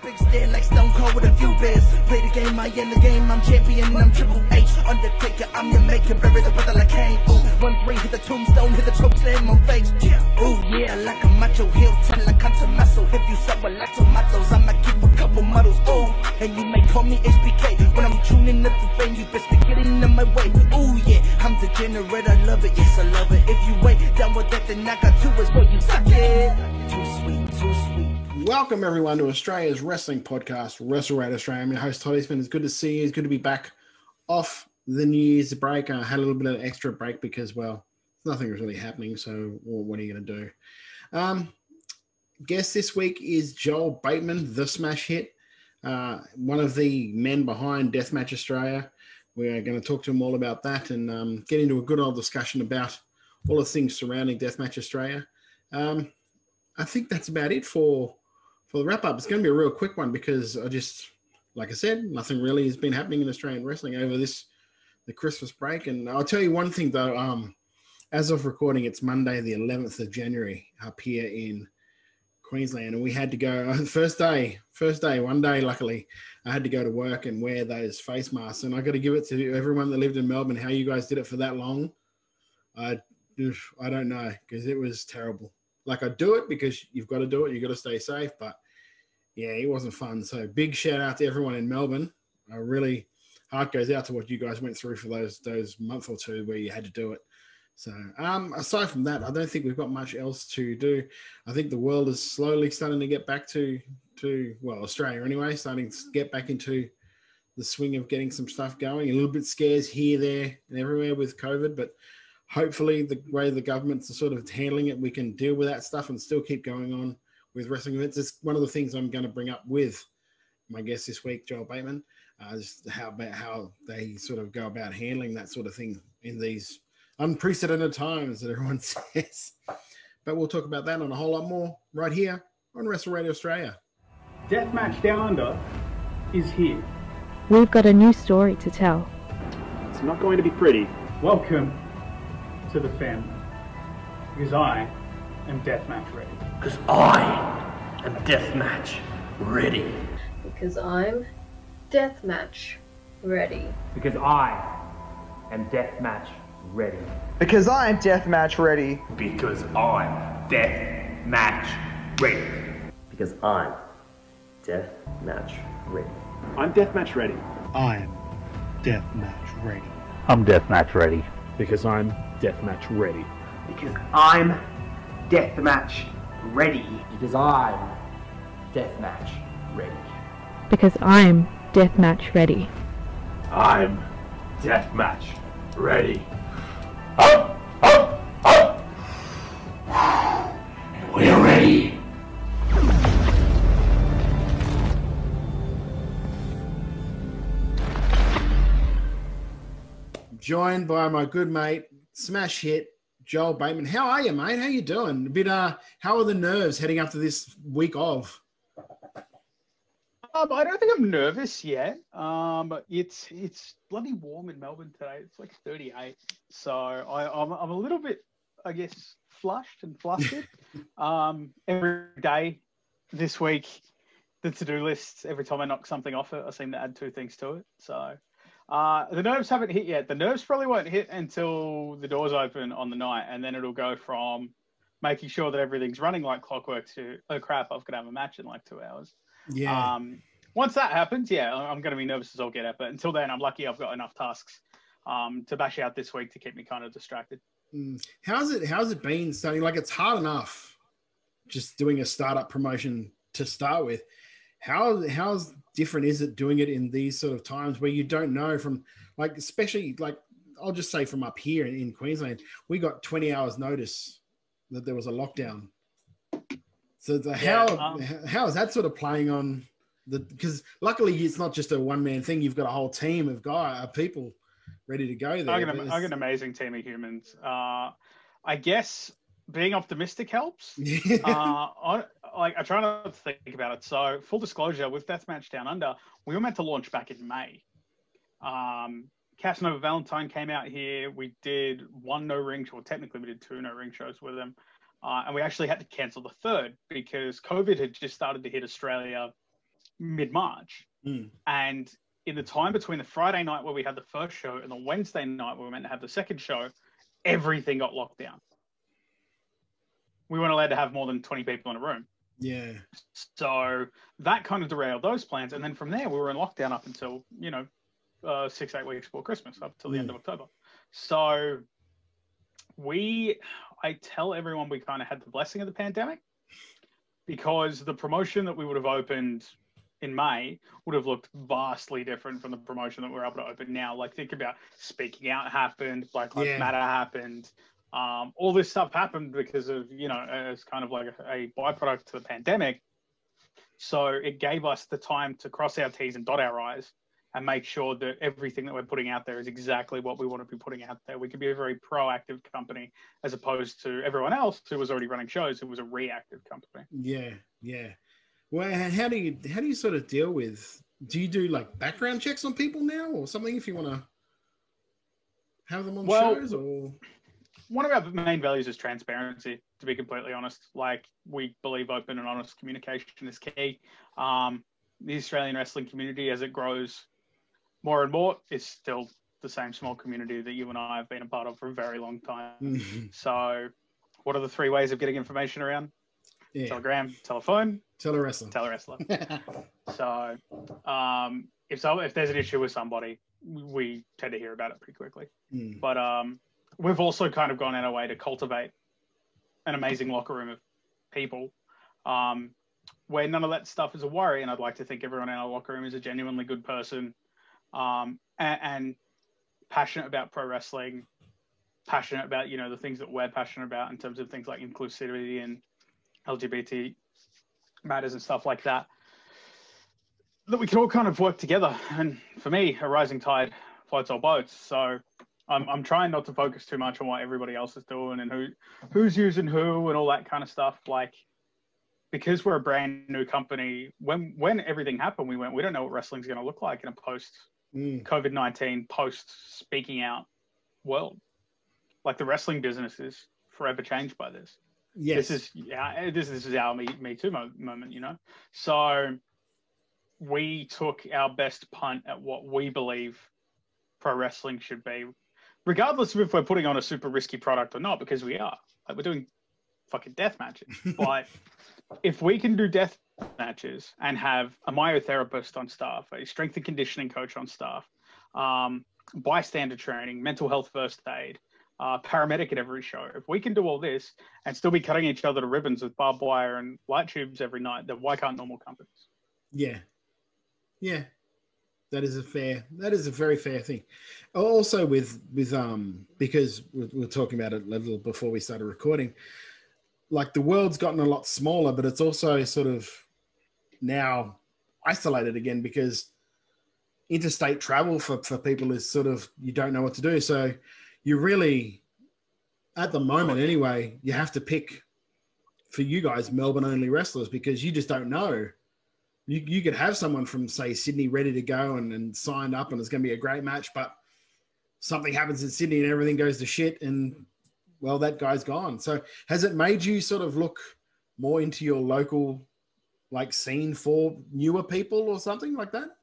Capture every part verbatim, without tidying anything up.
big stand like Stone Cold with a few beers. Play the game, I end the game, I'm champion and I'm Triple H. Undertaker, I'm your maker, bury the brother like Kane. Ooh, one three, hit the tombstone, hit the choke in my face. Ooh, yeah, like a macho heel, tell like I'm to muscle. If you suffer like tomatoes, I'ma keep a couple models. Ooh, and you may call me H B K. When I'm tuning up the vein, you best be getting in my way. Ooh, yeah, I'm degenerate, I love it, yes, I love it. If you ain't down with that, then I got two words for you, suck it. Too sweet, too sweet. Welcome everyone to Australia's wrestling podcast, Wrestle Rate Australia. I'm your host, Todd Eastman. It's good to see you. It's good to be back off the New Year's break. I had a little bit of extra break because, well, nothing was really happening. So well, what are you going to do? Um, guest this week is Joel Bateman, the smash hit, uh, one of the men behind Deathmatch Australia. We're going to talk to him all about that and um, get into a good old discussion about all the things surrounding Deathmatch Australia. Um, I think that's about it for for the wrap up. It's going to be a real quick one because I just, like I said, nothing really has been happening in Australian wrestling over this the Christmas break. And I'll tell you one thing though. Um, as of recording, it's Monday the eleventh of January up here in Queensland, and we had to go first day, first day, one day. Luckily, I had to go to work and wear those face masks. And I got to give it to everyone that lived in Melbourne. How you guys did it for that long, I I don't know because it was terrible. Like I do it because you've got to do it. You've got to stay safe. But yeah, it wasn't fun. So big shout out to everyone in Melbourne. I really, heart goes out to what you guys went through for those those month or two where you had to do it. So um, aside from that, I don't think we've got much else to do. I think the world is slowly starting to get back to, to well, Australia anyway, starting to get back into the swing of getting some stuff going. A little bit scares here, there, and everywhere with COVID, but hopefully the way the governments are sort of handling it, we can deal with that stuff and still keep going on with wrestling events. It's one of the things I'm going to bring up with my guest this week, Joel Bateman, uh, just how about how they sort of go about handling that sort of thing in these unprecedented times that everyone says. But we'll talk about that and a whole lot more right here on Wrestle Radio Australia. Deathmatch Down Under is here. We've got a new story to tell. It's not going to be pretty. Welcome to the family, because I am deathmatch ready. Because I am deathmatch ready. Because I'm deathmatch ready. Because I am deathmatch ready. Because I'm deathmatch ready. Because I'm deathmatch ready. Because I'm deathmatch ready. I'm deathmatch ready. I'm deathmatch ready. I'm deathmatch ready. Because I'm deathmatch ready. Because I'm deathmatch ready. Because I'm deathmatch ready. Because I'm deathmatch ready. I'm deathmatch ready. Up, up, up. And we're ready. Joined by my good mate, smash hit, Joel Bateman. How are you, mate? How you doing? A bit, uh, how are the nerves heading up to this week of? Um, I don't think I'm nervous yet. Um, it's it's bloody warm in Melbourne today. It's like thirty-eight. So I, I'm, I'm a little bit, I guess, flushed and flustered. um, every day this week, the to-do list, every time I knock something off it, I seem to add two things to it. So uh, the nerves haven't hit yet. The nerves probably won't hit until the doors open on the night, and then it'll go from making sure that everything's running like clockwork to, oh crap, I've got to have a match in like two hours. Yeah. Um, once that happens, yeah, I'm going to be nervous as I'll get it. But until then, I'm lucky I've got enough tasks um, to bash out this week to keep me kind of distracted. Mm. How's it? How's it been starting? Like, it's hard enough just doing a startup promotion to start with. How how's different is it doing it in these sort of times where you don't know from, like, especially like I'll just say from up here in, in Queensland, we got twenty hours notice that there was a lockdown. So the, Yeah, how um, how is that sort of playing on the? Because luckily it's not just a one man thing. You've got a whole team of guy uh, people ready to go there. I got, I got an amazing team of humans. Uh, I guess being optimistic helps. uh, I, like I try not to think about it. So full disclosure, with Deathmatch Down Under, we were meant to launch back in May. Um, Casanova Valentine came out here. We did one no ring show. Well, technically, we did two no ring shows with them. Uh, and we actually had to cancel the third because COVID had just started to hit Australia mid-March. Mm. And in the time between the Friday night where we had the first show and the Wednesday night where we were meant to have the second show, everything got locked down. We weren't allowed to have more than twenty people in a room. Yeah. So that kind of derailed those plans. And then from there, we were in lockdown up until, you know, uh, six, eight weeks before Christmas, up till the mm. end of October. So we, I tell everyone we kind of had the blessing of the pandemic, because the promotion that we would have opened in May would have looked vastly different from the promotion that we're able to open now. Like, think about Speaking Out happened, Black Lives Yeah. Matter happened. Um, all this stuff happened because of, you know, as kind of like a, a byproduct to the pandemic. So it gave us the time to cross our T's and dot our I's and make sure that everything that we're putting out there is exactly what we want to be putting out there. We can be a very proactive company as opposed to everyone else who was already running shows who was a reactive company. Yeah, yeah. Well, how do you how do you sort of deal with? Do you do like background checks on people now, or something if you want to have them on Well, shows? Or one of our main values is transparency, to be completely honest. Like, we believe open and honest communication is key. Um, the Australian wrestling community, as it grows more and more, is still the same small community that you and I have been a part of for a very long time. Mhm. So what are the three ways of getting information around? Yeah. Telegram, telephone, Telewrestler. telewrestler. So um, if so, if there's an issue with somebody, we tend to hear about it pretty quickly. Mm. But um, we've also kind of gone out our way to cultivate an amazing locker room of people um, where none of that stuff is a worry. And I'd like to think everyone in our locker room is a genuinely good person um, and, and passionate about pro wrestling, passionate about, you know, the things that we're passionate about in terms of things like inclusivity and L G B T matters and stuff like that, that we can all kind of work together. And for me, a rising tide floats all boats. So I'm, I'm trying not to focus too much on what everybody else is doing and who who's using who and all that kind of stuff. Like, because we're a brand new company, when when everything happened, we went, we don't know what wrestling's going to look like in a post COVID nineteen, post Speaking Out world. Like, the wrestling business is forever changed by this. Yes. This is yeah. This, this is our me, me too mo- moment, you know. So we took our best punt at what we believe pro wrestling should be, regardless of if we're putting on a super risky product or not, because we are. Like, we're doing fucking death matches. But if we can do death matches and have a myotherapist on staff, a strength and conditioning coach on staff, um, bystander training, mental health first aid, Uh, paramedic at every show. If we can do all this and still be cutting each other to ribbons with barbed wire and light tubes every night, then why can't normal companies? Yeah. Yeah. That is a fair, that is a very fair thing. Also with, with, um, because we we were talking about it a little before we started recording, like, the world's gotten a lot smaller, but it's also sort of now isolated again, because interstate travel for, for people is sort of, you don't know what to do. So you really, at the moment anyway, you have to pick, for you guys, Melbourne only wrestlers, because you just don't know. You you could have someone from, say, Sydney ready to go and, and signed up and it's going to be a great match, but something happens in Sydney and everything goes to shit and, well, that guy's gone. So has it made you sort of look more into your local, like, scene for newer people or something like that?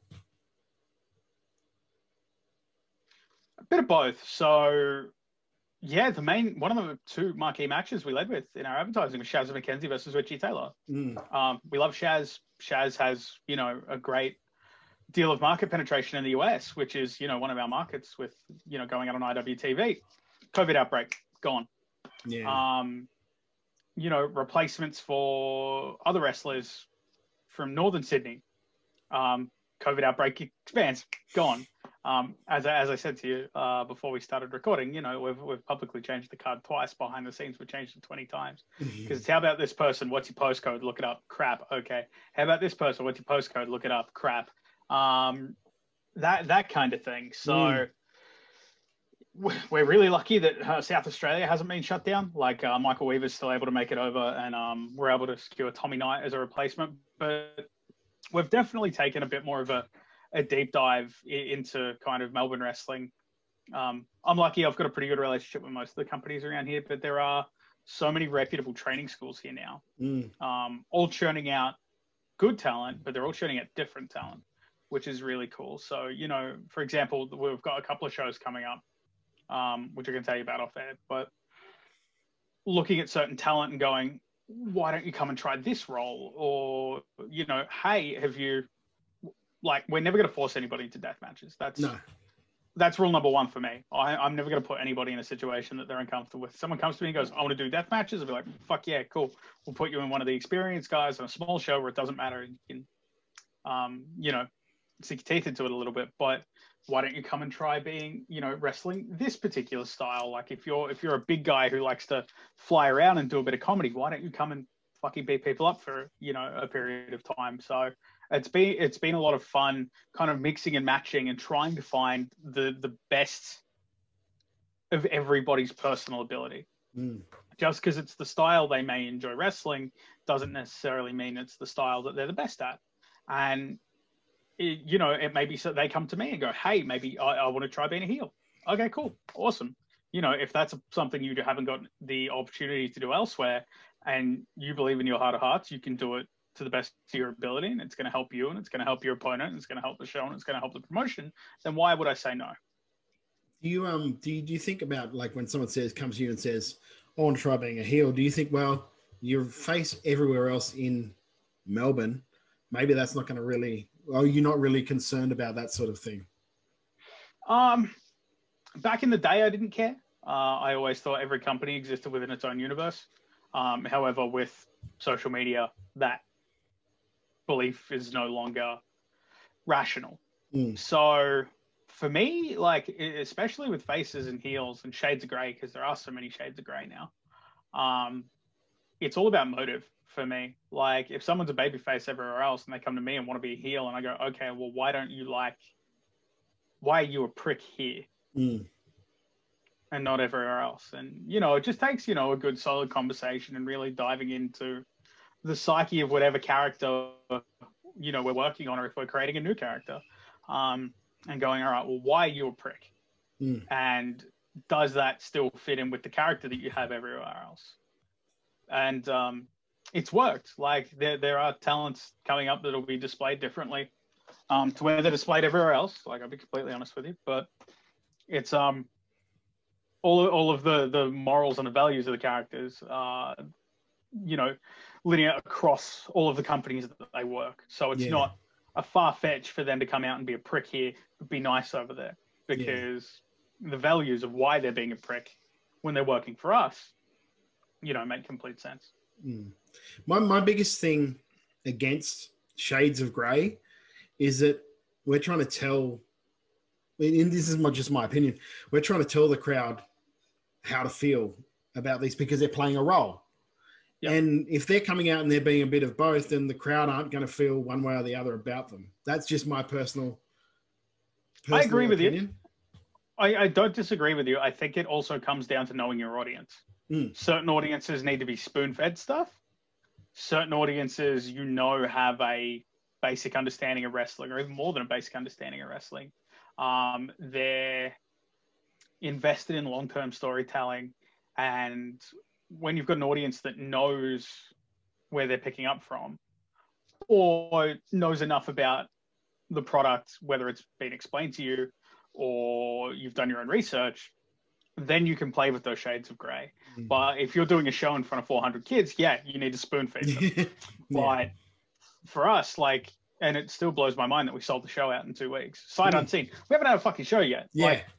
A bit of both. So, yeah, the main one of the two marquee matches we led with in our advertising was Shaz McKenzie versus Richie Taylor. Mm. Um, we love Shaz. Shaz has, you know, a great deal of market penetration in the U S, which is, you know, one of our markets with, you know, going out on I W T V. COVID outbreak, gone. Yeah. Um, you know, replacements for other wrestlers from Northern Sydney. Um, COVID outbreak expands, gone. Um, as, I, as I said to you uh, before we started recording, you know, we've, we've publicly changed the card twice. Behind the scenes, we've changed it twenty times. Because it's, how about this person? What's your postcode? Look it up. Crap. Okay. How about this person? What's your postcode? Look it up. Crap. Um, that that kind of thing. So mm. we're really lucky that uh, South Australia hasn't been shut down. Like, uh, Michael Weaver's still able to make it over, and um, we're able to secure Tommy Knight as a replacement. But we've definitely taken a bit more of a a deep dive into kind of Melbourne wrestling. Um, I'm lucky I've got a pretty good relationship with most of the companies around here, but there are so many reputable training schools here now, mm. um, all churning out good talent, but they're all shooting at different talent, which is really cool. So, you know, for example, we've got a couple of shows coming up, um, which I can tell you about off air, but looking at certain talent and going, why don't you come and try this role? Or, you know, hey, have you, like, we're never going to force anybody into death matches. That's, No. that's rule number one for me. I, I'm never going to put anybody in a situation that they're uncomfortable with. Someone comes to me and goes, I want to do death matches. I'll be like, fuck yeah, cool. We'll put you in one of the experienced guys on a small show where it doesn't matter. You can, um, you know, sink your teeth into it a little bit. But why don't you come and try being, you know, wrestling this particular style? Like if you're if you're a big guy who likes to fly around and do a bit of comedy, why don't you come and fucking beat people up for, you know, a period of time? So it's been it's been a lot of fun, kind of mixing and matching and trying to find the the best of everybody's personal ability. Mm. Just because it's the style they may enjoy wrestling doesn't necessarily mean it's the style that they're the best at. And it, you know, it may be so they come to me and go, hey, maybe I, I want to try being a heel. Okay, cool, awesome. You know, if that's something you haven't got the opportunity to do elsewhere, and you believe in your heart of hearts, you can do it to the best of your ability, and it's going to help you, and it's going to help your opponent, and it's going to help the show, and it's going to help the promotion, then why would I say no? Do you um do you, do you think about, like, when someone says comes to you and says, I want to try being a heel, do you think, well, you're face everywhere else in Melbourne, maybe that's not going to really, or you're not really concerned about that sort of thing? Um, back in the day, I didn't care. Uh, I always thought every company existed within its own universe. Um, however, with social media, that belief is no longer rational. Mm. So for me, like, especially with faces and heels and shades of gray, because there are so many shades of gray now, um, it's all about motive for me. Like, if someone's a babyface everywhere else and they come to me and want to be a heel, and I go, okay, well, why don't you like, why are you a prick here? Mm. And not everywhere else? And, you know, it just takes, you know, a good solid conversation and really diving into the psyche of whatever character, you know, we're working on, or if we're creating a new character, um, and going, all right, well, why are you a prick? Mm. And does that still fit in with the character that you have everywhere else? And um, it's worked. Like, there, there are talents coming up that will be displayed differently um, to where they're displayed everywhere else. Like, I'll be completely honest with you, but it's, um, all, all of the, the morals and the values of the characters, uh, you know, linear across all of the companies that they work. So it's Yeah. not a far fetch for them to come out and be a prick here, but be nice over there, because yeah. the values of why they're being a prick when they're working for us, you know, make complete sense. Mm. My, my biggest thing against shades of grey is that we're trying to tell, and this is my, just my opinion, we're trying to tell the crowd how to feel about these because they're playing a role. Yep. And if they're coming out and they're being a bit of both, then the crowd aren't going to feel one way or the other about them. That's just my personal, personal I agree with opinion. you. I, I don't disagree with you. I think it also comes down to knowing your audience. Mm. Certain audiences need to be spoon-fed stuff. Certain audiences, you know, have a basic understanding of wrestling, or even more than a basic understanding of wrestling. Um, they're invested in long-term storytelling, and when you've got an audience that knows where they're picking up from, or knows enough about the product, whether it's been explained to you or you've done your own research, then you can play with those shades of gray. Mm. But if you're doing a show in front of four hundred kids, yeah, you need to spoon feed them. yeah. But for us, like, and it still blows my mind that we sold the show out in two weeks. Sight mm. unseen. We haven't had a fucking show yet. Yeah. Like,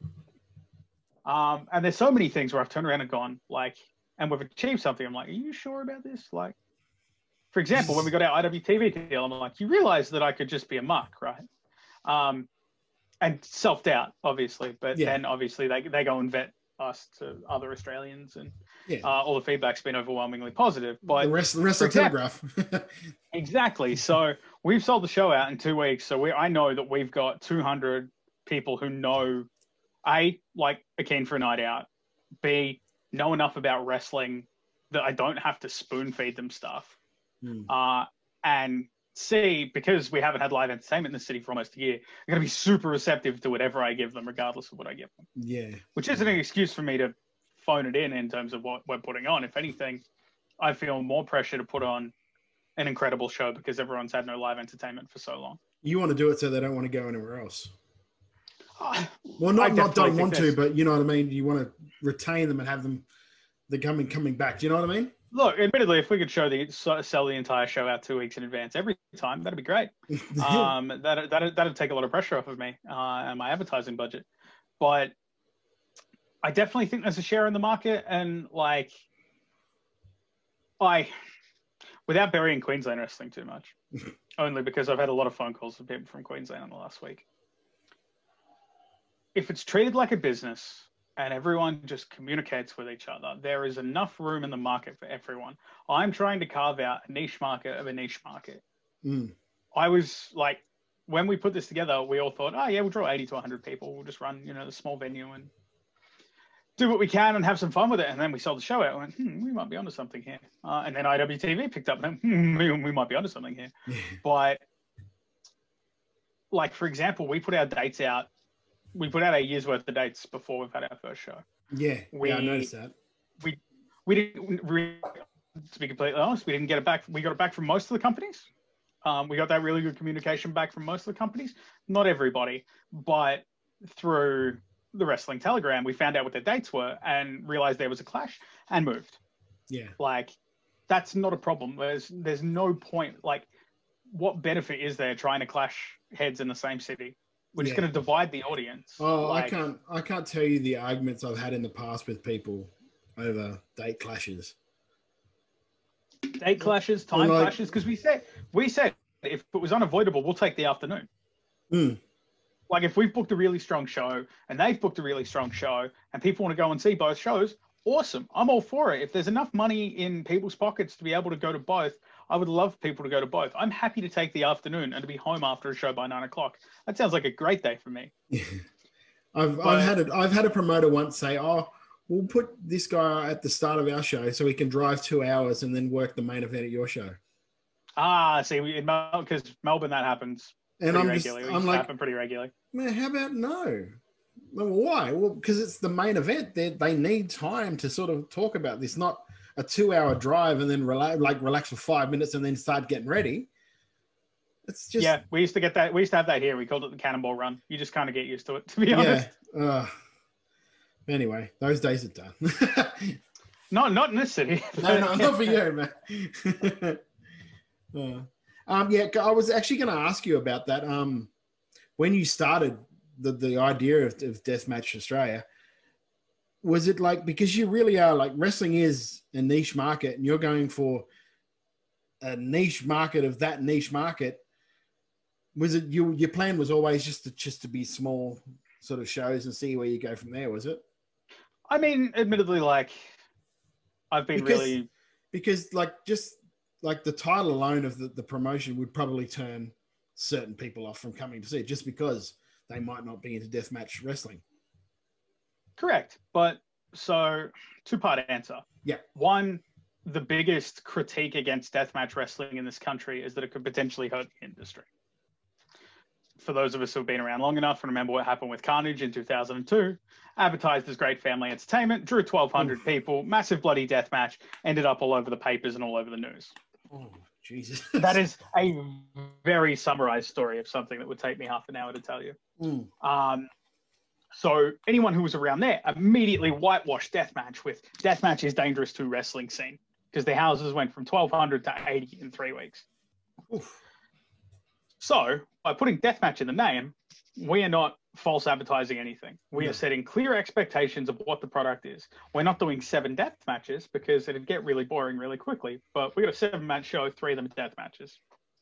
um, and there's so many things where I've turned around and gone, like, and we've achieved something. I'm like, are you sure about this? Like, for example, when we got our I W T V deal, I'm like, you realize that I could just be a muck, right? Um, and self-doubt, obviously. But yeah. then, obviously, they they go and vet us to other Australians, and yeah. uh, all the feedback's been overwhelmingly positive. But the rest, the rest of the Telegraph. Exactly. So we've sold the show out in two weeks. So we, I know that we've got two hundred people who know, A, like, are keen for a night out, B, know enough about wrestling that I don't have to spoon feed them stuff. Mm. Uh, and C, because we haven't had live entertainment in the city for almost a year, they're going to be super receptive to whatever I give them, regardless of what I give them. Yeah. Which isn't an excuse for me to phone it in in terms of what we're putting on. If anything, I feel more pressure to put on an incredible show because everyone's had no live entertainment for so long. You want to do it so they don't want to go anywhere else. Uh, Well, not I not definitely don't think want to, there's- but you know what I mean. You want to retain them and have them. They're coming coming back. Do you know what I mean? Look, admittedly, if we could show the so- sell the entire show out two weeks in advance every time, that'd be great. Um, that that that'd take a lot of pressure off of me uh, and my advertising budget. But I definitely think there's a share in the market, and like, I, without burying Queensland wrestling too much, only because I've had a lot of phone calls from people from Queensland in the last week. If it's treated like a business and everyone just communicates with each other, there is enough room in the market for everyone. I'm trying to carve out a niche market of a niche market. Mm. I was like, when we put this together, we all thought, oh yeah, we'll draw eighty to one hundred people. We'll just run, you know, the small venue and do what we can and have some fun with it. And then we sold the show out and went, hmm, we might be onto something here. Uh, and then I W T V picked up and went, hmm, we, we might be onto something here. But like, for example, we put our dates out. We put out a year's worth of dates before we've had our first show. Yeah, We- yeah, I noticed that. We we didn't, we, to be completely honest, we didn't get it back. We got it back from most of the companies. Um, we got that really good communication back from most of the companies. Not everybody, but through the Wrestling Telegram, we found out what their dates were and realized there was a clash and moved. Yeah. Like, that's not a problem. There's there's no point. Like, what benefit is there trying to clash heads in the same city? We're just Yeah. going to divide the audience. Oh, Like, I can't. I can't tell you the arguments I've had in the past with people over date clashes. Date clashes, time Well, like- clashes, because we said we said if it was unavoidable, we'll take the afternoon. Mm. Like, if we've booked a really strong show and they've booked a really strong show and people want to go and see both shows, awesome. I'm all for it. If there's enough money in people's pockets to be able to go to both, I would love people to go to both. I'm happy to take the afternoon and to be home after a show by nine o'clock. That sounds like a great day for me. I've But- I've had a, I've had a promoter once say, "Oh, we'll put this guy at the start of our show so he can drive two hours and then work the main event at your show." Ah, see, we, in Mel- because Melbourne, that happens And pretty I'm just, regularly. It I'm used to like, happen pretty regularly. man, how about no? Well, why? Well, because it's the main event. They they need time to sort of talk about this, not a two-hour drive and then relax, like relax for five minutes and then start getting ready. It's just Yeah, we used to get that. We used to have that here. We called it the Cannonball Run. You just kind of get used to it, to be honest. yeah. Uh, anyway, those days are done. Not not in this city. no, no, not for you, man. Uh, um, yeah, I was actually going to ask you about that. Um, when you started the, the idea of, of Deathmatch Australia, was it like, because you really are like, wrestling is a niche market and you're going for a niche market of that niche market. Was it you, your plan was always just to, just to be small sort of shows and see where you go from there, was it? I mean, admittedly, like, I've been Because- really Because like, just like the title alone of the, the promotion would probably turn certain people off from coming to see it just because they might not be into deathmatch wrestling. correct. But so, two part answer. Yeah. One, the biggest critique against deathmatch wrestling in this country is that it could potentially hurt the industry. For those of us who've been around long enough and remember what happened with Carnage in two thousand two, advertised as great family entertainment, drew twelve hundred people, massive bloody death match, ended up all over the papers and all over the news. Oh, Jesus. That is a very summarized story of something that would take me half an hour to tell you. Mm. Um, so anyone who was around there immediately whitewashed deathmatch with deathmatch is dangerous to wrestling scene because the houses went from twelve hundred to eighty in three weeks. Oof. So by putting deathmatch in the name, we are not false advertising anything. We No. are setting clear expectations of what the product is. We're not doing seven death matches because it'd get really boring really quickly, but we got a seven match show, three of them are death matches.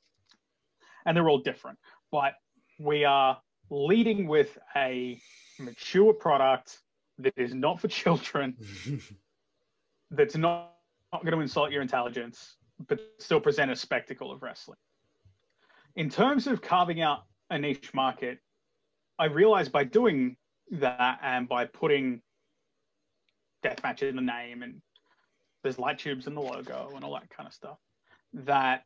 And they're all different. But we are leading with a mature product that is not for children, that's not, not going to insult your intelligence, but still present a spectacle of wrestling. In terms of carving out a niche market, I realized by doing that and by putting deathmatch in the name and there's light tubes in the logo and all that kind of stuff, that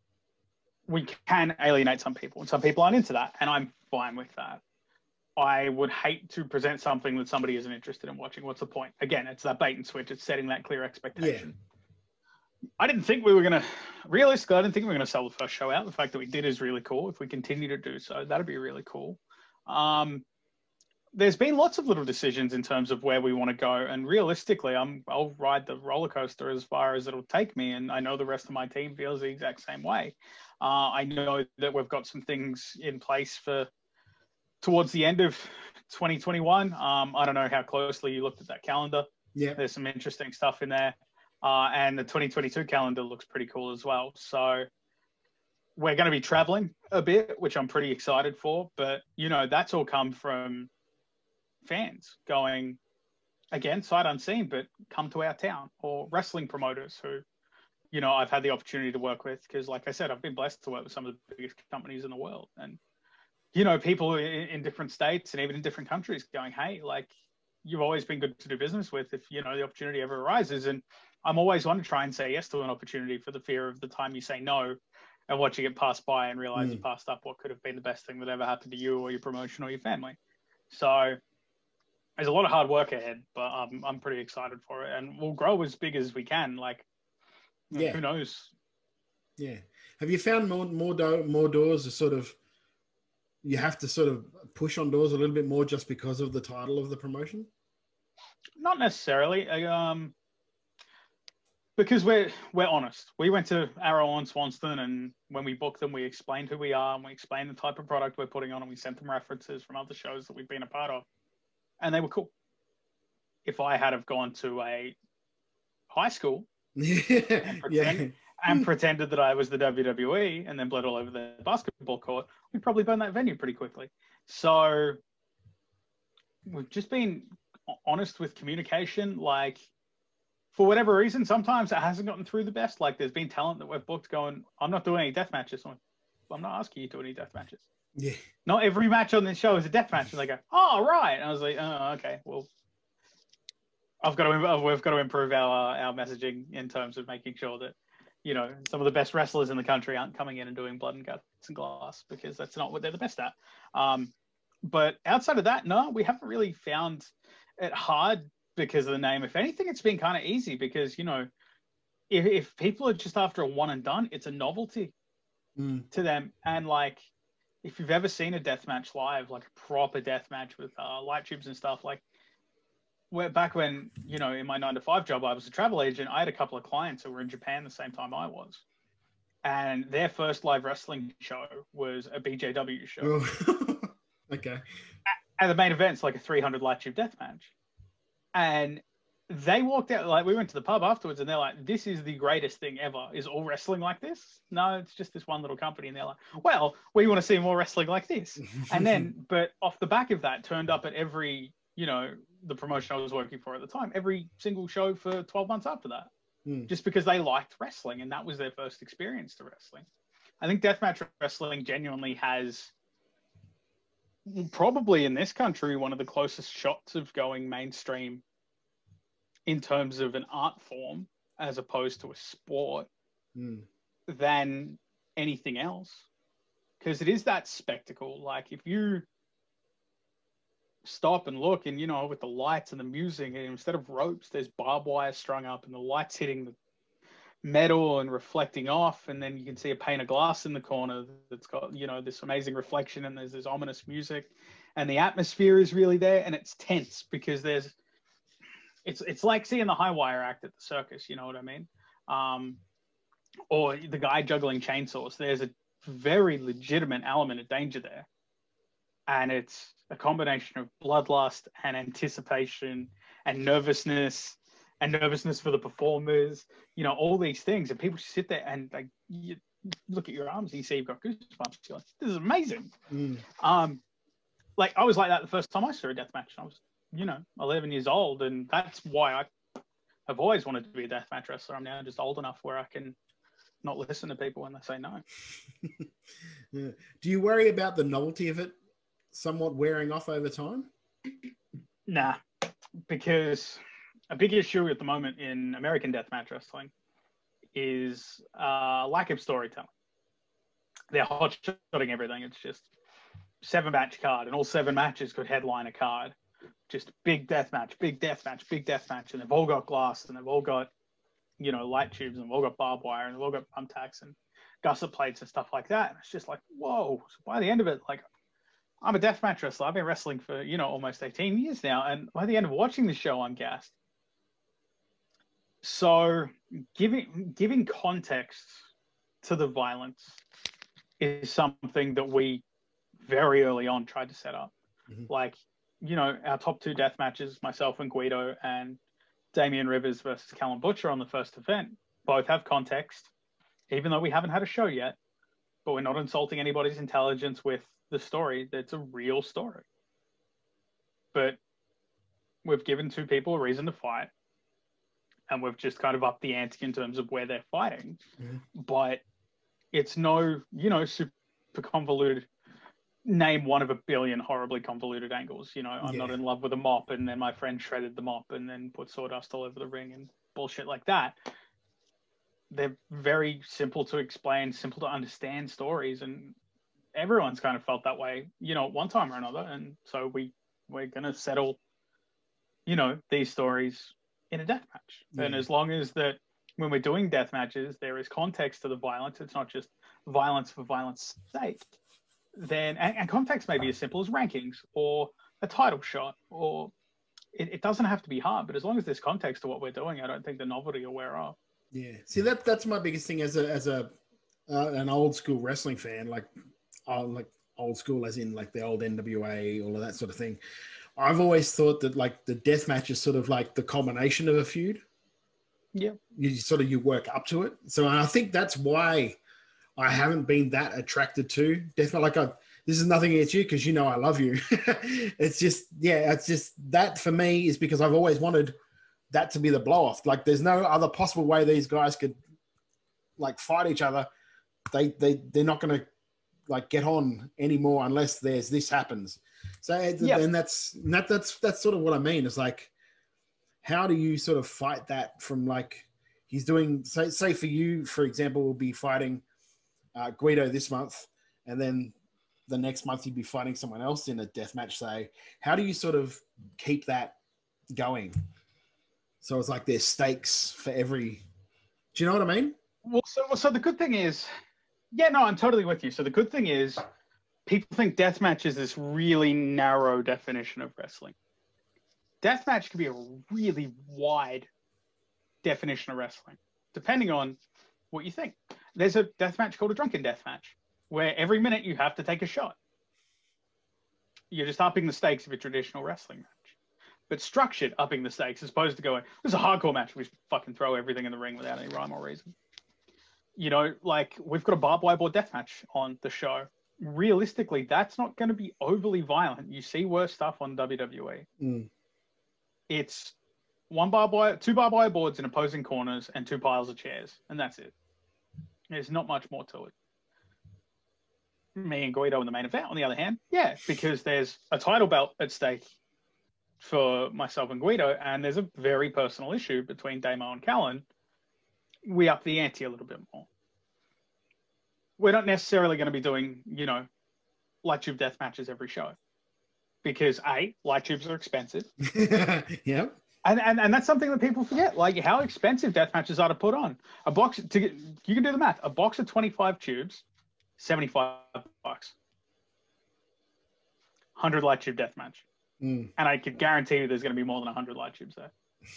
we can alienate some people and some people aren't into that. And I'm fine with that. I would hate to present something that somebody isn't interested in watching. What's the point? Again, it's that bait and switch. It's setting that clear expectation. I didn't think we were going to, realistically, I didn't think we were going to sell the first show out. The fact that we did is really cool. If we continue to do so, that'd be really cool. Um, there's been lots of little decisions in terms of where we want to go. And realistically, I'm, I'll ride the roller coaster as far as it'll take me. And I know the rest of my team feels the exact same way. Uh, I know that we've got some things in place for towards the end of twenty twenty-one. Um, I don't know how closely you looked at that calendar. Yeah. There's some interesting stuff in there. Uh, and the twenty twenty-two calendar looks pretty cool as well. So we're going to be traveling a bit, which I'm pretty excited for. But, you know, that's all come from fans going, again, sight unseen, but come to our town, or wrestling promoters who, you know, I've had the opportunity to work with. Because, like I said, I've been blessed to work with some of the biggest companies in the world. And, you know, people in, in different states and even in different countries going, hey, like, you've always been good to do business with if, you know, the opportunity ever arises. And I'm always one to try and say yes to an opportunity for the fear of the time you say no and watching it pass by and realize Mm. you passed up what could have been the best thing that ever happened to you or your promotion or your family. So there's a lot of hard work ahead, but I'm, I'm pretty excited for it. And we'll grow as big as we can. Like, Yeah. who knows? Yeah. Have you found more more, do- more doors to sort of, you have to sort of push on doors a little bit more just because of the title of the promotion? Not necessarily. Um, because we're we're honest. We went to Arrow and Swanston, and when we booked them, we explained who we are and we explained the type of product we're putting on, and we sent them references from other shows that we've been a part of, and they were cool. If I had have gone to a high school and, pretend, Yeah. and pretended that I was the W W E and then bled all over the basketball court, we'd probably burn that venue pretty quickly. So we've just been honest with communication. Like, for whatever reason, sometimes it hasn't gotten through the best. Like, there's been talent that we've booked going, I'm not doing any death matches. I'm, like, well, I'm not asking you to do any death matches. Yeah. Not every match on this show is a death match. And they go, oh, right. And I was like, oh, okay. Well, I've got to, we've got to improve our, our messaging in terms of making sure that, you know, some of the best wrestlers in the country aren't coming in and doing blood and guts and glass, because that's not what they're the best at. Um, but outside of that, no, we haven't really found it hard because of the name. If anything, it's been kind of easy because, you know, if, if people are just after a one and done, it's a novelty Mm. to them. And like, if you've ever seen a death match live, like a proper death match with uh, light tubes and stuff, like, where back when, you know, in my nine to five job, I was a travel agent, I had a couple of clients who were in Japan the same time I was. And their first live wrestling show was a B J W show. Oh. Okay. And the main event's like a three hundred light tube death match. And they walked out, like, we went to the pub afterwards and they're like, this is the greatest thing ever. Is all wrestling like this? No, it's just this one little company. And they're like, well, we want to see more wrestling like this. And then, but off the back of that, turned up at every, you know, the promotion I was working for at the time, every single show for twelve months after that, Mm. just because they liked wrestling and that was their first experience to wrestling. I think deathmatch wrestling genuinely has probably in this country one of the closest shots of going mainstream in terms of an art form as opposed to a sport Mm. than anything else, because it is that spectacle. Like, if you stop and look, and, you know, with the lights and the music, and instead of ropes, there's barbed wire strung up and the lights hitting the metal and reflecting off, and then you can see a pane of glass in the corner that's got, you know, this amazing reflection, and there's this ominous music, and the atmosphere is really there, and it's tense because there's it's it's like seeing the high wire act at the circus, you know what I mean? Um, or the guy juggling chainsaws. There's a very legitimate element of danger there, and it's a combination of bloodlust and anticipation and nervousness and nervousness for the performers, you know, all these things. And people sit there and like, you look at your arms and you see you've got goosebumps. You're like, this is amazing. Mm. Um, like, I was like that the first time I saw a death match. I was, you know, eleven years old, and that's why I have always wanted to be a deathmatch wrestler. I'm now just old enough where I can not listen to people when they say no. Yeah. Do you worry about the novelty of it somewhat wearing off over time? Nah, because a big issue at the moment in American deathmatch wrestling is uh, lack of storytelling. They're hot-shotting everything. It's just seven-match card, and all seven matches could headline a card. Just big death match, big death match, big death match, and they've all got glass, and they've all got you know, light tubes, and we've all got barbed wire, and we've all got thumbtacks and gusset plates and stuff like that. And it's just like, whoa. So by the end of it, like, I'm a deathmatch wrestler. I've been wrestling for, you know, almost eighteen years now. And by the end of watching the show, I'm gassed. So giving giving context to the violence is something that we very early on tried to set up. Mm-hmm. Like, you know, our top two death matches, myself and Guido and Damian Rivers versus Callum Butcher on the first event, both have context, even though we haven't had a show yet. But we're not insulting anybody's intelligence with the story. That's a real story. But we've given two people a reason to fight, and we've just kind of upped the ante in terms of where they're fighting. Mm-hmm. But it's no, you know, super convoluted, name one of a billion horribly convoluted angles. You know, I'm yeah. not in love with a mop, and then my friend shredded the mop and then put sawdust all over the ring and bullshit like that. They're very simple to explain, simple to understand stories, and everyone's kind of felt that way, you know, one time or another. And so we, we're going to settle, you know, these stories in a death match. Yeah. And as long as that when we're doing death matches, there is context to the violence, it's not just violence for violence sake, then, and, and context may be as simple as rankings or a title shot, or it, it doesn't have to be hard, but as long as there's context to what we're doing, I don't think the novelty will wear off. Yeah. See, that that's my biggest thing as a, as a, uh, an old school wrestling fan, like, uh, like old school as in like the old N W A, all of that sort of thing. I've always thought that like the death match is sort of like the culmination of a feud. Yeah. You sort of, you work up to it. So I think that's why I haven't been that attracted to death match. Like I, this is nothing against you, because you know I love you. It's just, yeah, it's just that for me is because I've always wanted that to be the blow off. Like there's no other possible way these guys could like fight each other. They, they, they're not going to like get on anymore unless there's this happens. So yep. and that's that that's that's sort of what I mean. It's like, how do you sort of fight that from like he's doing? Say say for you, for example, will be fighting uh, Guido this month, and then the next month you'd be fighting someone else in a death match. Say, how do you sort of keep that going? So it's like there's stakes for every. Do you know what I mean? Well, so so the good thing is. Yeah, no, I'm totally with you. So the good thing is people think deathmatch is this really narrow definition of wrestling. Deathmatch can be a really wide definition of wrestling, depending on what you think. There's a deathmatch called a drunken deathmatch, where every minute you have to take a shot. You're just upping the stakes of a traditional wrestling match. But structured upping the stakes as opposed to going, this is a hardcore match, we just fucking throw everything in the ring without any rhyme or reason. You know, like we've got a barbed wire board deathmatch on the show. Realistically, that's not going to be overly violent. You see worse stuff on W W E. Mm. It's one barbed wire, two barbed wire boards in opposing corners, and two piles of chairs, and that's it. There's not much more to it. Me and Guido in the main event, on the other hand, yeah, because there's a title belt at stake for myself and Guido, and there's a very personal issue between Damo and Callan. We up the ante a little bit more. We're not necessarily going to be doing, you know, light tube death matches every show, because A, light tubes are expensive. Yeah. And, and and that's something that people forget, like how expensive death matches are to put on. A box to get, you can do the math. A box of twenty-five tubes, seventy-five bucks. one hundred light tube death match. Mm. And I could guarantee you there's going to be more than one hundred light tubes there.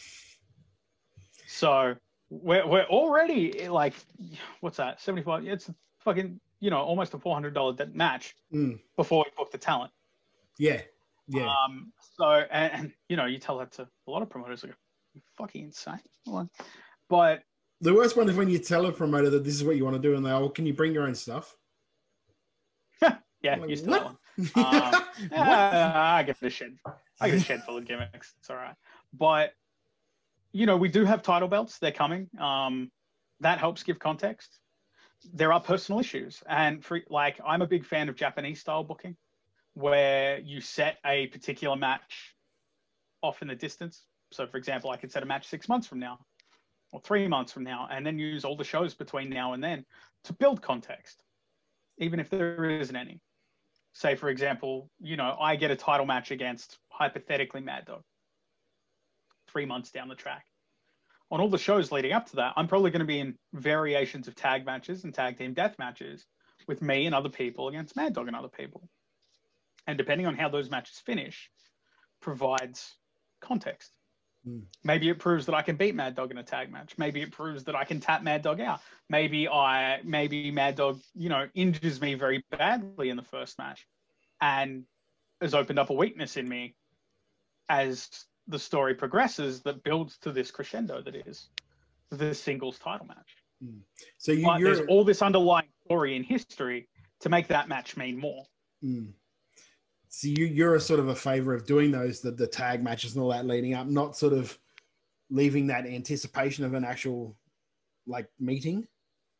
So We're we're already like, what's that? seventy-five. It's fucking, you know, almost a four hundred dollar match mm. before we book the talent. Yeah, yeah. Um. So and, and you know, you tell that to a lot of promoters, like, you're fucking insane. But the worst one is when you tell a promoter that this is what you want to do, and they, oh, can you bring your own stuff? Yeah, like, used to that one. Um, yeah, I get a shed. I get a shed full of gimmicks. It's all right. But you know, we do have title belts. They're coming. Um, that helps give context. There are personal issues. And for, like, I'm a big fan of Japanese style booking, where you set a particular match off in the distance. So, for example, I could set a match six months from now or three months from now, and then use all the shows between now and then to build context, even if there isn't any. Say, for example, you know, I get a title match against, hypothetically, Mad Dog three months down the track. on all the shows leading up to that, I'm probably going to be in variations of tag matches and tag team death matches with me and other people against Mad Dog and other people. And depending on how those matches finish, provides context. Mm. Maybe it proves that I can beat Mad Dog in a tag match. Maybe it proves that I can tap Mad Dog out. Maybe I, maybe Mad Dog, you know, injures me very badly in the first match and has opened up a weakness in me as the story progresses that builds to this crescendo that is the singles title match. Mm. So you, but you're... there's all this underlying story in history to make that match mean more. Mm. So you, you're a sort of a favor of doing those, the, the tag matches and all that leading up, not sort of leaving that anticipation of an actual like meeting?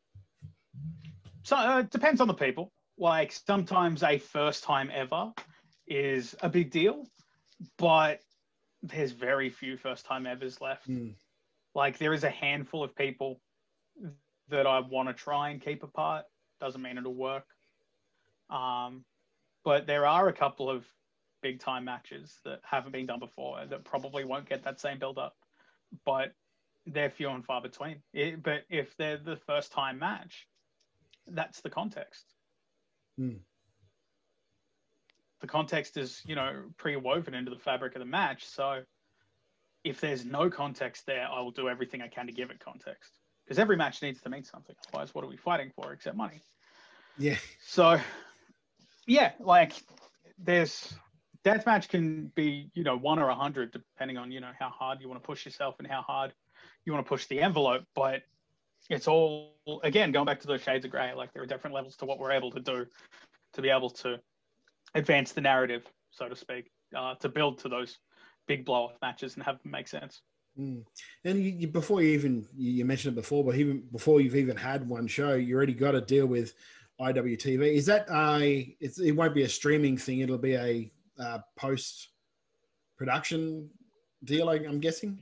So uh, it depends on the people. Like sometimes a first time ever is a big deal, but there's very few first time evers left. Mm. Like there is a handful of people that I want to try and keep apart. Doesn't mean it'll work. Um, but there are a couple of big time matches that haven't been done before that probably won't get that same build up, but they're few and far between. It, but if they're the first time match, that's the context. Mm. The context is, you know, pre-woven into the fabric of the match. So if there's no context there, I will do everything I can to give it context. Because every match needs to mean something. Otherwise, what are we fighting for except money? Yeah. So, yeah, like there's deathmatch can be, you know, one or a hundred, depending on, you know, how hard you want to push yourself and how hard you want to push the envelope. But it's all, again, going back to those shades of gray, like there are different levels to what we're able to do to be able to advance the narrative, so to speak, uh, to build to those big blow-off matches and have them make sense. Mm. And you, you, before you even, you mentioned it before, but even before you've even had one show, you already got to deal with I W T V. Is that a, it's, it won't be a streaming thing, it'll be a uh, post-production deal, I'm guessing?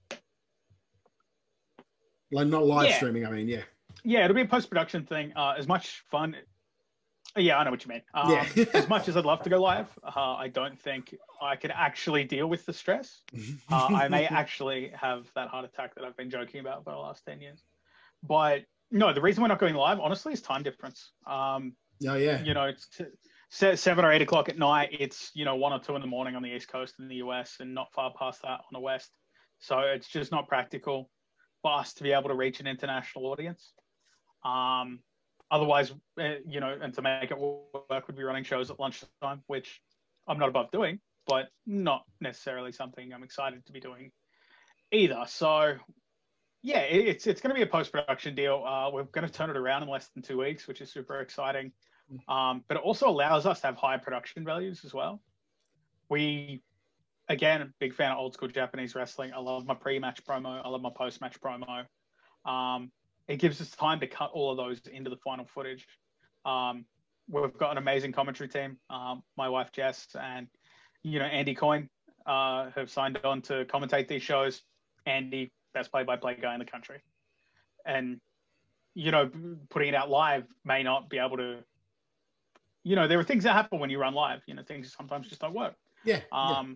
Like not live yeah. streaming, I mean, yeah. Yeah, it'll be a post-production thing. Uh, as much fun... Yeah, I know what you mean. Um, yeah. As much as I'd love to go live, uh, I don't think I could actually deal with the stress. Uh, I may actually have that heart attack that I've been joking about for the last ten years. But no, the reason we're not going live, honestly, is time difference. Um, oh, yeah. You know, it's seven or eight o'clock at night. It's, you know, one or two in the morning on the East Coast in the U S and not far past that on the West. So it's just not practical for us to be able to reach an international audience. Um, Otherwise, uh, you know, and to make it work, would be running shows at lunchtime, which I'm not above doing, but not necessarily something I'm excited to be doing either. So, yeah, it, it's it's going to be a post-production deal. Uh, we're going to turn it around in less than two weeks, which is super exciting. Um, but it also allows us to have high production values as well. We, again, a big fan of old school Japanese wrestling. I love my pre-match promo. I love my post-match promo. Um, It gives us time to cut all of those into the final footage. Um, we've got an amazing commentary team. Um, my wife, Jess, and, you know, Andy Coyne uh, have signed on to commentate these shows. Andy, best play-by-play guy in the country. And, you know, putting it out live may not be able to, you know, there are things that happen when you run live. You know, things sometimes just don't work. Yeah. Um, yeah.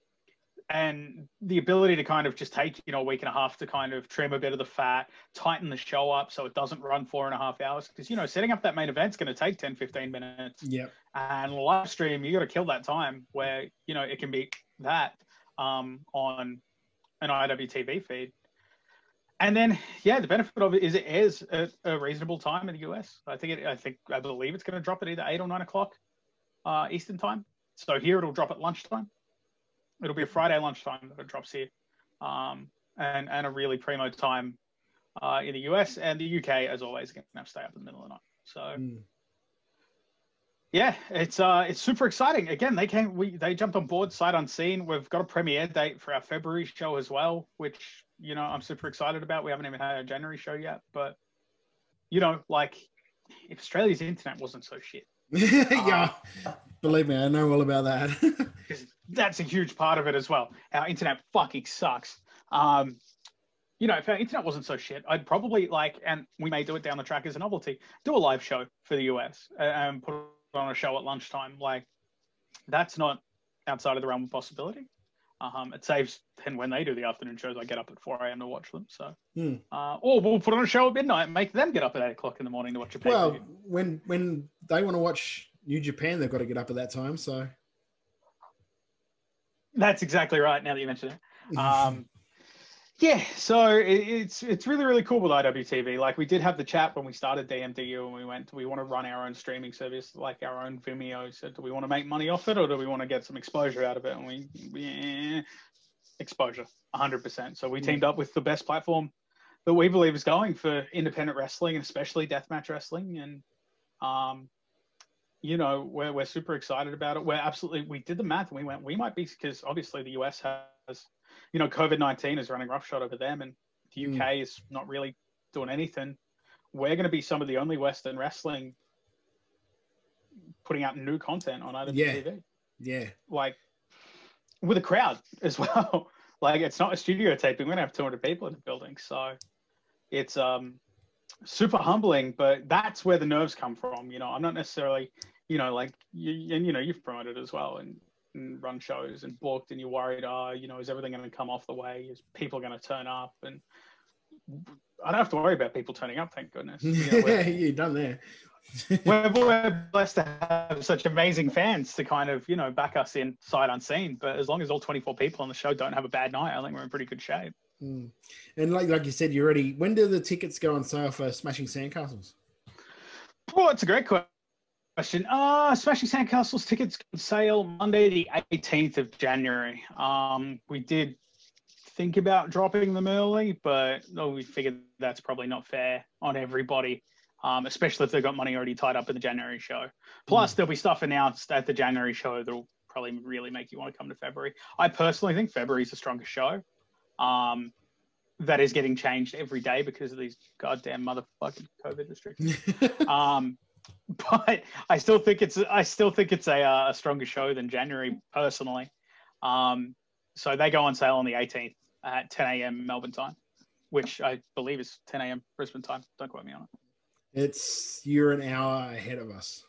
And the ability to kind of just take, you know, a week and a half to kind of trim a bit of the fat, tighten the show up so it doesn't run four and a half hours. Because, you know, setting up that main event is going to take ten, fifteen minutes. Yep. And live stream, you got to kill that time where, you know, it can be that um, on an I W T V feed. And then, yeah, the benefit of it is it airs at a reasonable time in the U S. I think, it, I think, I believe it's going to drop at either eight or nine o'clock uh, Eastern time. So here it'll drop at lunchtime. It'll be a Friday lunchtime that it drops here, um, and and a really primo time uh, in the U S, and the U K, as always, going to have to stay up in the middle of the night. So, mm. yeah, it's uh, it's super exciting. Again, they came, we they jumped on board sight unseen. We've got a premiere date for our February show as well, which, you know, I'm super excited about. We haven't even had a January show yet, but you know, like if Australia's internet wasn't so shit. yeah, uh, believe me, I know all about that. Because that's a huge part of it as well. Our internet fucking sucks. Um, you know, if our internet wasn't so shit, I'd probably like, and we may do it down the track as a novelty, do a live show for the U S and put on a show at lunchtime. Like, that's not outside of the realm of possibility. Um, it saves then when they do the afternoon shows, I get up at four a.m. to watch them. So, Hmm. uh, or we'll put on a show at midnight and make them get up at eight o'clock in the morning to watch a pay. Well, when when they want to watch New Japan, they've got to get up at that time. So that's exactly right. Now that you mention it, um, yeah. So it, it's it's really really cool with I W T V. Like we did have the chat when we started D M D U, and we went, do we want to run our own streaming service, like our own Vimeo? So do we want to make money off it, or do we want to get some exposure out of it? And we, we eh, exposure, one hundred percent. So we teamed up with the best platform that we believe is going for independent wrestling, and especially deathmatch wrestling. And um, you know, we're we're super excited about it. We're absolutely we did the math, and we went, we might be, because obviously the U S has, you know, COVID nineteen is running roughshod over them, and the U K mm. is not really doing anything. We're going to be some of the only Western wrestling putting out new content on I W T V. Yeah, yeah. Like, with a crowd as well. Like, it's not a studio taping. We're going to have two hundred people in the building. So it's um super humbling, but that's where the nerves come from. You know, I'm not necessarily, you know, like, you, and, you know, you've promoted as well, and and run shows and booked, and you're worried, oh, you know, is everything going to come off the way? Is people going to turn up? And I don't have to worry about people turning up, thank goodness. You know, yeah, you're done there. we're, we're blessed to have such amazing fans to kind of, you know, back us in sight unseen. But as long as all twenty-four people on the show don't have a bad night, I think we're in pretty good shape. Mm. And like like you said, you already, when do the tickets go on sale for Smashing Sandcastles? Oh, it's a great question. Question. Uh, Smashing Sandcastles tickets on sale Monday, the eighteenth of January. Um, we did think about dropping them early, but oh, we figured that's probably not fair on everybody, um, especially if they've got money already tied up in the January show. Plus, mm. there'll be stuff announced at the January show that'll probably really make you want to come to February. I personally think February is the strongest show. Um, that is getting changed every day because of these goddamn motherfucking COVID restrictions. um, But I still think it's I still think it's a, uh, a stronger show than January personally. Um, so they go on sale on the eighteenth at ten a.m. Melbourne time, which I believe is ten a.m. Brisbane time. Don't quote me on it. It's you're an hour ahead of us.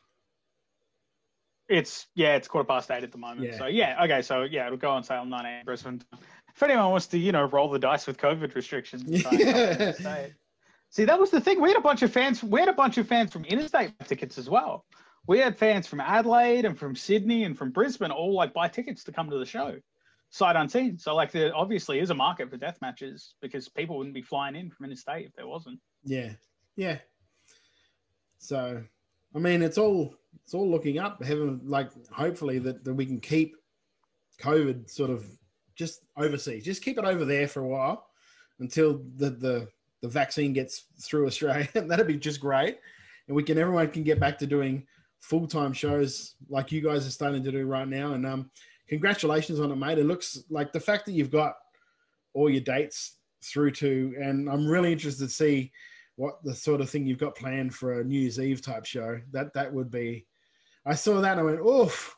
It's yeah, it's quarter past eight at the moment. Yeah. So yeah, okay, so yeah, it'll go on sale nine a.m. Brisbane time. If anyone wants to, you know, roll the dice with COVID restrictions, and try and Yeah. stay. See, that was the thing. We had a bunch of fans. We had a bunch of fans from interstate tickets as well. We had fans from Adelaide and from Sydney and from Brisbane all like buy tickets to come to the show, sight unseen. So like, there obviously is a market for death matches because people wouldn't be flying in from interstate if there wasn't. Yeah, yeah. So, I mean, it's all it's all looking up. Heaven, like, hopefully that, that we can keep COVID sort of just overseas, just keep it over there for a while until the the. the vaccine gets through Australia. That'd be just great. And we can, everyone can get back to doing full-time shows like you guys are starting to do right now. And um, congratulations on it, mate. It looks like the fact that you've got all your dates through to, and I'm really interested to see what the sort of thing you've got planned for a New Year's Eve type show. That, that would be, I saw that and I went, oof.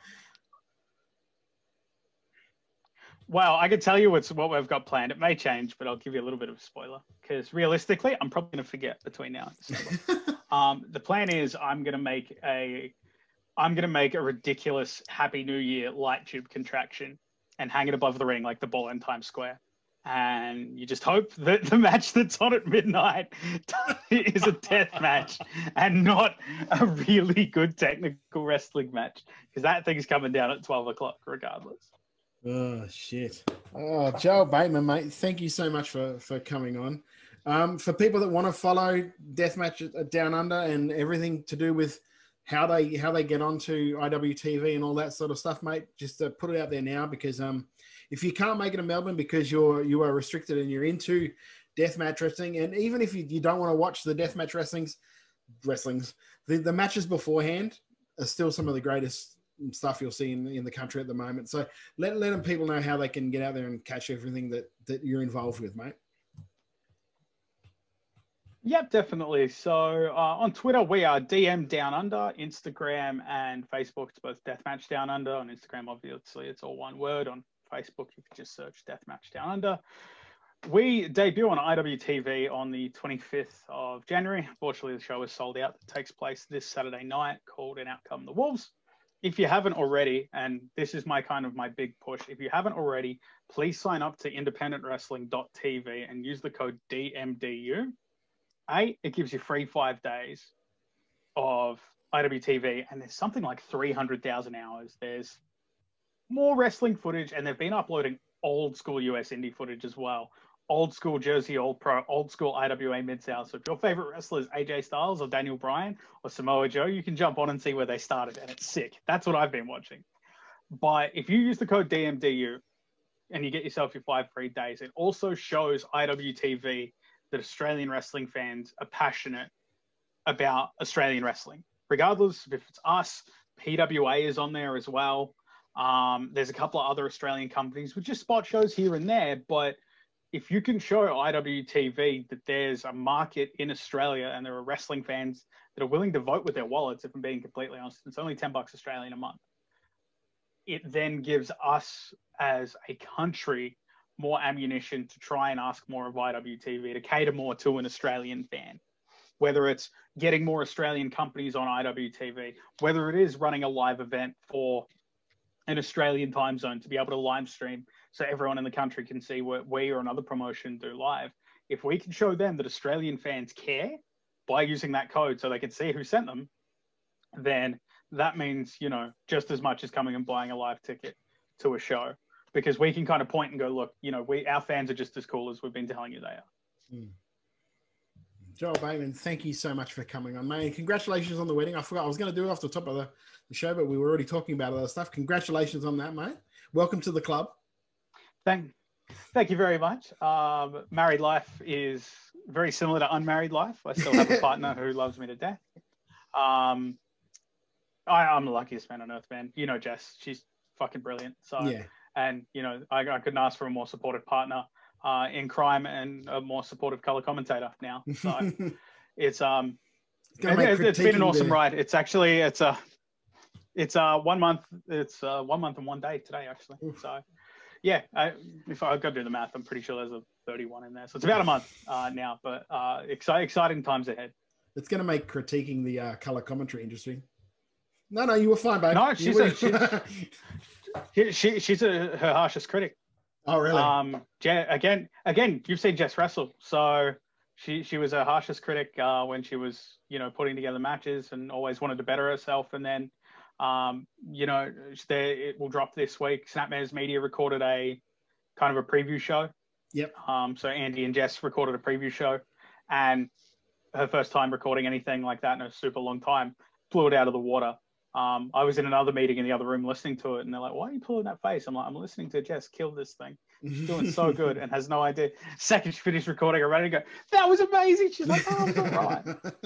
Well, I could tell you what's what we've got planned. It may change, but I'll give you a little bit of a spoiler because realistically, I'm probably going to forget between now and December. um, the plan is I'm going to make a, I'm going to make a ridiculous Happy New Year light tube contraction and hang it above the ring like the ball in Times Square. And you just hope that the match that's on at midnight is a death match and not a really good technical wrestling match because that thing's coming down at twelve o'clock regardless. Oh, shit. Oh, Joel Bateman, mate, thank you so much for, for coming on. Um, for people that want to follow Deathmatch Down Under and everything to do with how they how they get onto I W T V and all that sort of stuff, mate, just uh, put it out there now because um, if you can't make it in Melbourne because you're you are restricted and you're into deathmatch wrestling, and even if you, you don't want to watch the deathmatch wrestlings, wrestlings the, the matches beforehand are still some of the greatest stuff you'll see in, in the country at the moment. So let let them people know how they can get out there and catch everything that, that you're involved with, mate. Yep, definitely. So uh, on Twitter, we are D M Down Under, Instagram and Facebook. It's both Deathmatch Down Under. On Instagram, obviously, it's all one word. On Facebook, you can just search Deathmatch Down Under. We debut on I W T V on the twenty-fifth of January. Unfortunately, the show is sold out. It takes place this Saturday night called An Out Come the Wolves. if you haven't already, and this is my kind of my big push, if you haven't already, please sign up to independent wrestling dot t v and use the code D M D U. A, it gives you free five days of I W T V, and there's something like three hundred thousand hours. There's more wrestling footage, and they've been uploading old school U S indie footage as well. Old school Jersey, old pro, old school I W A Mid-South. So if your favorite wrestler is A J Styles or Daniel Bryan or Samoa Joe, you can jump on and see where they started, and it's sick. That's what I've been watching. But if you use the code D M D U and you get yourself your five free days, it also shows I W T V that Australian wrestling fans are passionate about Australian wrestling. Regardless of if it's us, P W A is on there as well. Um, there's a couple of other Australian companies with just spot shows here and there, but if you can show I W T V that there's a market in Australia and there are wrestling fans that are willing to vote with their wallets, if I'm being completely honest, it's only ten bucks Australian a month. It then gives us as a country more ammunition to try and ask more of I W T V, to cater more to an Australian fan. Whether it's getting more Australian companies on I W T V, whether it is running a live event for an Australian time zone to be able to live stream so everyone in the country can see what we or another promotion do live. If we can show them that Australian fans care by using that code so they can see who sent them, then that means, you know, just as much as coming and buying a live ticket to a show, because we can kind of point and go, look, you know, we our fans are just as cool as we've been telling you they are. Mm. Joel Bateman, thank you so much for coming on, mate. Congratulations on the wedding. I forgot I was going to do it off the top of the, the show, but we were already talking about other stuff. Congratulations on that, mate. Welcome to the club. Thank, thank you very much. Um, married life is very similar to unmarried life. I still have a partner who loves me to death. Um, I, I'm the luckiest man on earth, man. You know, Jess, she's fucking brilliant. So, yeah. And you know, I, I couldn't ask for a more supportive partner uh, in crime and a more supportive color commentator now. So it's um, it's, it's been an awesome the... ride. It's actually it's a, uh, it's uh one month. It's uh, one month and one day today actually. Oof. So. Yeah, I, if I've got to do the math, I'm pretty sure there's a thirty-one in there. So it's about a month uh, now, but uh, exciting, exciting times ahead. It's going to make critiquing the uh, color commentary interesting. No, no, you were fine, babe. No, she's, a, she's, she, she, she's a, her harshest critic. Oh, really? Um, Je- again, again, you've seen Jess wrestle. So she, she was her harshest critic uh, when she was, you know, putting together matches and always wanted to better herself. And then, Um, you know, it will drop this week. Snapmares Media recorded a kind of a preview show. Yep. Um, so Andy and Jess recorded a preview show, and her first time recording anything like that in a super long time, blew it out of the water. Um, I was in another meeting in the other room listening to it, and they're like, "Why are you pulling that face?" I'm like, "I'm listening to Jess kill this thing. She's doing so good and has no idea." Second she finished recording, I'm ready to go, "That was amazing." She's like, "Oh, I'm all right."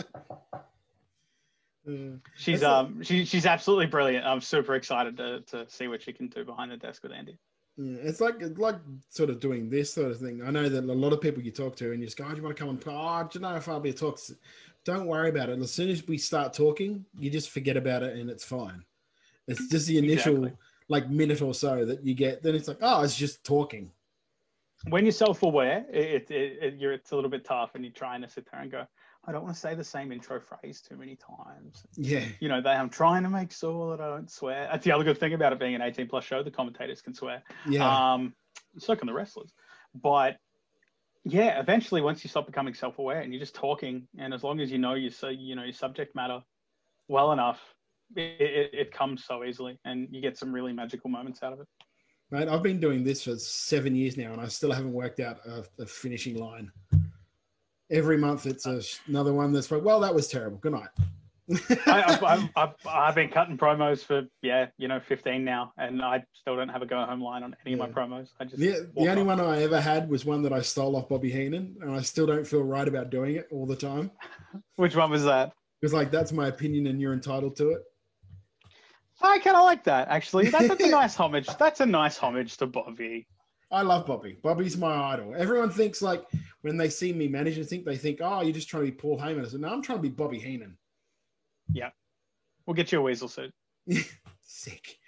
Uh, she's um she, she's absolutely brilliant. I'm super excited to, to see what she can do behind the desk with Andy. Yeah, it's like it's like sort of doing this sort of thing. I know that a lot of people you talk to and you just go, "Oh, do you want to come and play? Oh, do you know if I'll be a talk?" Don't worry about it. As soon as we start talking, you just forget about it and it's fine. It's just the initial exactly. like minute or so that you get. Then it's like, oh, it's just talking. When you're self-aware, it, it, it you're it's a little bit tough, and you're trying to sit there and go, I don't want to say the same intro phrase too many times. Yeah. You know, they, I'm trying to make sure that I don't swear. That's the other good thing about it being an eighteen plus show. The commentators can swear. Yeah. Um, so can the wrestlers. But yeah, eventually once you stop becoming self-aware and you're just talking, and as long as you know your, so, you know, your subject matter well enough, it, it, it comes so easily, and you get some really magical moments out of it. Mate, I've been doing this for seven years now, and I still haven't worked out a, a finishing line. Every month it's a, another one that's like, well, that was terrible. Good night. I, I've, I've, I've, I've been cutting promos for, yeah, you know, fifteen now, and I still don't have a go-home line on any yeah. of my promos. I just The, the only off. one I ever had was one that I stole off Bobby Heenan, and I still don't feel right about doing it all the time. Which one was that? Because, like, that's my opinion, and you're entitled to it. I kind of like that, actually. That, that's a nice homage. That's a nice homage to Bobby. I love Bobby. Bobby's my idol. Everyone thinks, like, when they see me manage and think, they think, oh, you're just trying to be Paul Heyman. I said, no, I'm trying to be Bobby Heenan. Yeah. We'll get you a weasel suit. Sick.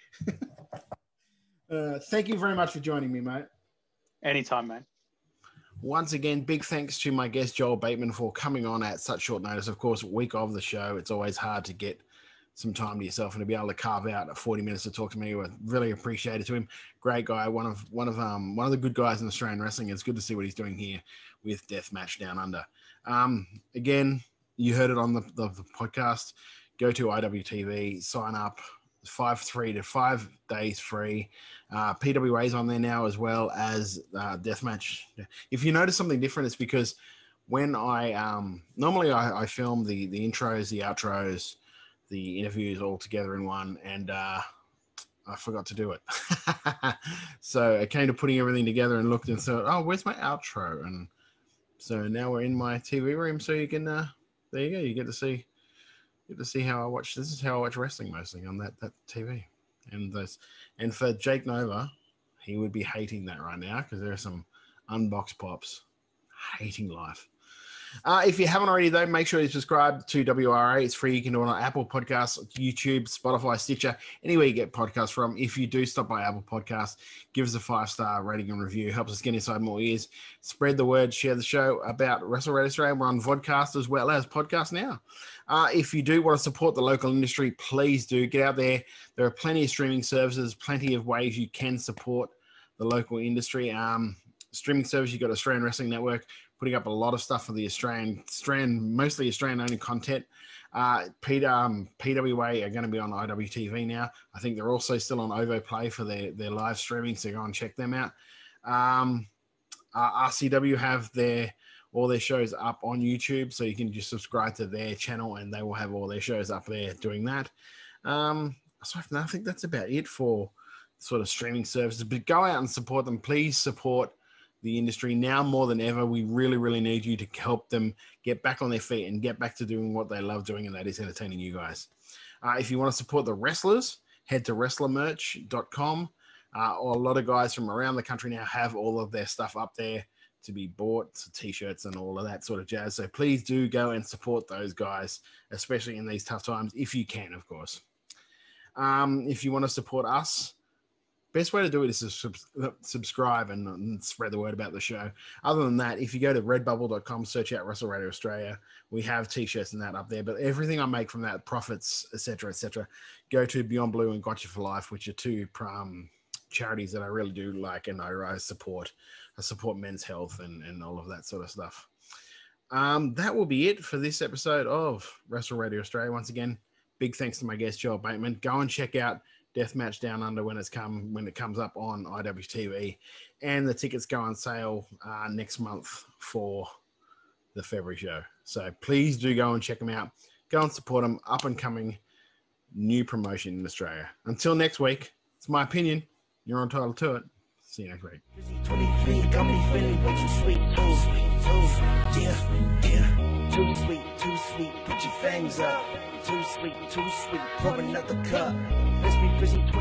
uh, thank you very much for joining me, mate. Anytime, mate. Once again, big thanks to my guest, Joel Bateman, for coming on at such short notice. Of course, week of the show, it's always hard to get some time to yourself and to be able to carve out forty minutes to talk to me. We're really appreciated to him. Great guy. One of, one of, um, one of the good guys in Australian wrestling. It's good to see what he's doing here with Deathmatch Down Under. Um, again, you heard it on the, the, the podcast. Go to I W T V, sign up, five three to five days free. Uh, P W A's on there now as well as uh, Deathmatch. If you notice something different, it's because when I um, normally I, I film the the intros, the outros, the interviews all together in one, and uh, I forgot to do it. So I came to putting everything together and looked and thought, oh, where's my outro? And so now we're in my T V room, so you can uh, there you go. You get to see. Get to see how I watch. This is how I watch wrestling mostly on that, that T V. And those, and for Jake Nova, he would be hating that right now because there are some unboxed pops hating life. Uh, if you haven't already, though, make sure you subscribe to W R A. It's free. You can do it on Apple Podcasts, YouTube, Spotify, Stitcher, anywhere you get podcasts from. If you do stop by Apple Podcasts, give us a five-star rating and review. Helps us get inside more ears. Spread the word. Share the show about WrestleRed Australia. We're on vodcast as well as podcast now. Uh, if you do want to support the local industry, please do. Get out there. There are plenty of streaming services, plenty of ways you can support the local industry. Um, streaming service, you've got Australian Wrestling Network, putting up a lot of stuff for the Australian, Australian mostly Australian-only content. Uh, P, um, P W A are going to be on I W T V now. I think they're also still on Ovo Play for their, their live streaming, so go and check them out. Um, uh, R C W have their all their shows up on YouTube, so you can just subscribe to their channel, and they will have all their shows up there doing that. Um, so I think that's about it for sort of streaming services. But go out and support them. Please support the industry now more than ever. We really, really need you to help them get back on their feet and get back to doing what they love doing, and that is entertaining you guys. Uh, if you want to support the wrestlers, head to wrestler merch dot com. Uh, a lot of guys from around the country now have all of their stuff up there to be bought, so t-shirts and all of that sort of jazz. So please do go and support those guys, especially in these tough times, if you can, of course. Um, if you want to support us, best way to do it is to sub- subscribe and, and spread the word about the show. Other than that, if you go to redbubble dot com, search out Wrestle Radio Australia, we have t-shirts and that up there. But everything I make from that, profits, et cetera, et cetera, go to Beyond Blue and Gotcha for Life, which are two um, charities that I really do like and I, I support. I support men's health and, and all of that sort of stuff. Um, that will be it for this episode of Wrestle Radio Australia. Once again, big thanks to my guest, Joel Bateman. Go and check out Deathmatch Down Under when it's come when it comes up on I W T V, and the tickets go on sale uh, next month for the February show. So please do go and check them out. Go and support them. Up and coming new promotion in Australia. Until next week, it's my opinion. You're entitled to it. See you next week. twenty-three, got me feeling way too sweet. Ooh, ooh, yeah, yeah. Too sweet, too sweet. Put your fangs up. Too sweet, too sweet. Pour another cup. Let's be busy.